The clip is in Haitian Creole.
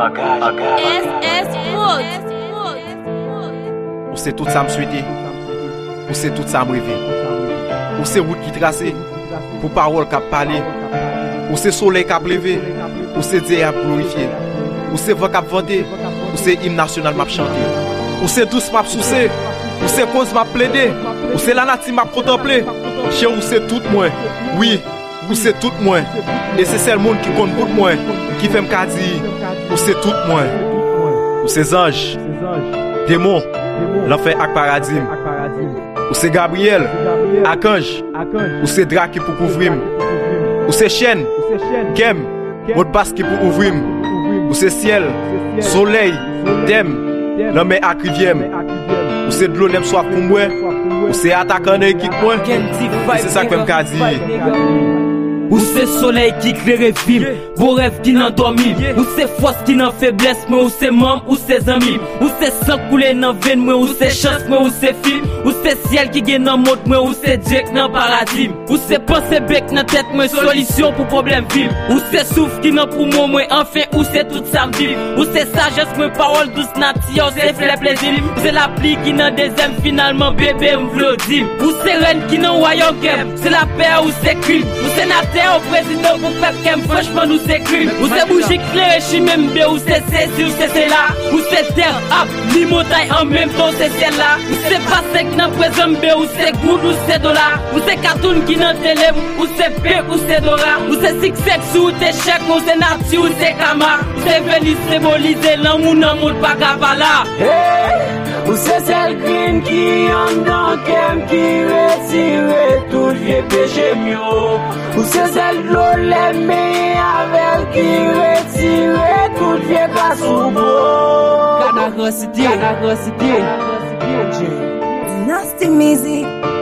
SS Food. Ou c'est tout ça me souhaiter. Ou c'est tout ça me rêver. Ou c'est route qui tracée. Pour parole qui parler. Ou c'est soleil qui a levé. Ou c'est Dieu qui a glorifié. Ou c'est vent qui a vanté. Ou c'est hymne national m'a chanté. Ou c'est douce m'a soucé. Ou c'est cause m'a plaidé. Ou c'est la nature m'a contemplé. Chez ou c'est tout moi. Oui, ou c'est tout moi. Et c'est celle monde qui compte pour moi. Qui fait me dire. Ou c'est tout moi. Ou c'est ange. Démon. L'enfer ak paradis. Ou c'est Gabriel. Archange. Ou c'est Drac qui pour couvrir. Ou c'est chaîne. Kem. Mot passe qui pour ouvrir. Ou c'est ciel. Soleil. Thème. L'homme est ak rivière. Ou c'est de l'eau n'aime soif pour moi. Ou c'est attaquant de l'équipe moi. C'est ça que je me dis. Ou c'est soleil qui éclaire film, vos rêves qui n'en dorment. Ou c'est force qui n'en faiblesse, mais ou c'est membre, ou c'est amis. Ou c'est sang coulé dans veine, moi ou c'est chance, moi ou c'est film. Ou c'est ciel qui gagne dans mode, moi ou c'est Dieu dans paradis. Ou c'est pensée bec dans tête, moi solution pour problème vivre. Ou c'est souffle qui n'en pour moi, enfin ou c'est tout ça me vive. Ou c'est sagesse, moi parole douce nature, c'est fait plaisir. Ou c'est la pluie qui n'en deuxième finalement bébé m'vlodime. Ou c'est reine qui n'en royaume, c'est la paix ou c'est crime. Ou c'est au président pour peuple qu'aime franchement nous c'est crime. Ou c'est bougie claire et même bien. Ou c'est ceci ou c'est là. Ou c'est terre up, ni montagne en même temps c'est ciel là. Ou c'est pas sec dans présent bien. Ou c'est good ou c'est dollar. Ou c'est cartoon qui dans télé. Ou c'est paix ou c'est dora. Ou c'est six sex ou t'es chèque. Ou c'est nature ou c'est kama. Ou c'est Vénus symbolisé l'amour dans monde pas capala. Ou c'est celle green qui en dans kem qui retire tout vieux péché mieux. Ou c'est celle de l'eau l'aimée avec qui retire tout vieux grâce au beau. Canarosité. Nasty music.